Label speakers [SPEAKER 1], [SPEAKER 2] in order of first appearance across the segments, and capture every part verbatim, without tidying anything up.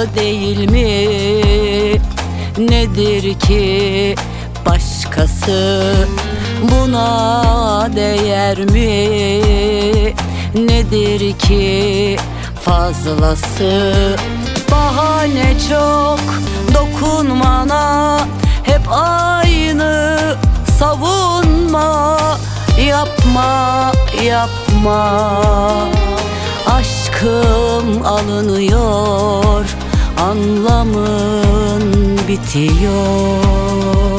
[SPEAKER 1] değil mi? Nedir ki başkası? Buna değer mi? Nedir ki fazlası? Bahane çok, dokunmana hep aynı savunma. Yapma, yapma. Aşkım alınıyor, anlamın bitiyor.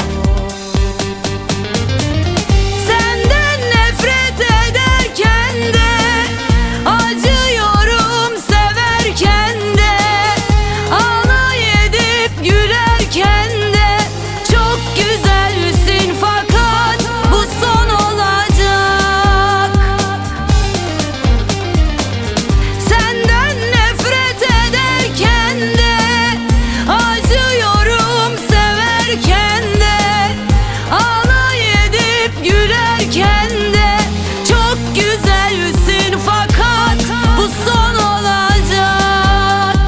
[SPEAKER 1] Senden nefret ederken de acıyorum, severken de alay edip gülerken de çok güzelsin fakat bu son olacak. Senden nefret ederken de acıyorum, severken de alay edip gülerken de çok güzelsin fakat bu son olacak.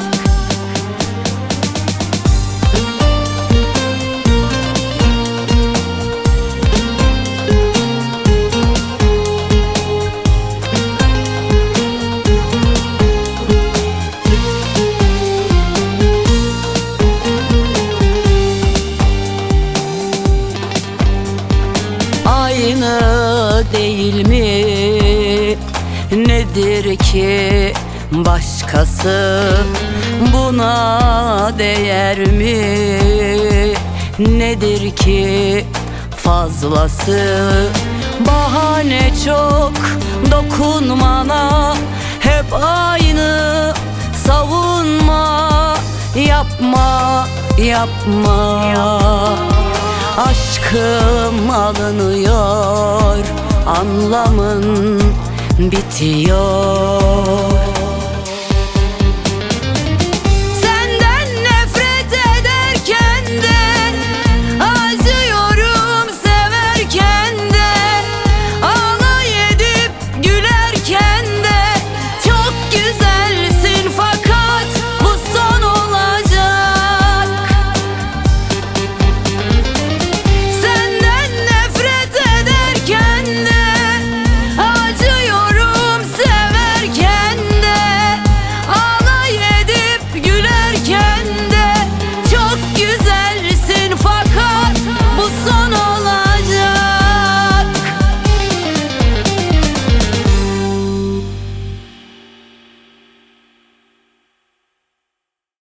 [SPEAKER 1] Aynı değil mi? Nedir ki başkası? Buna değer mi? Nedir ki fazlası? Bahane çok, dokunmana hep aynı savunma. Yapma, yapma. Aşkım alınıyor, anlamın bitiyor.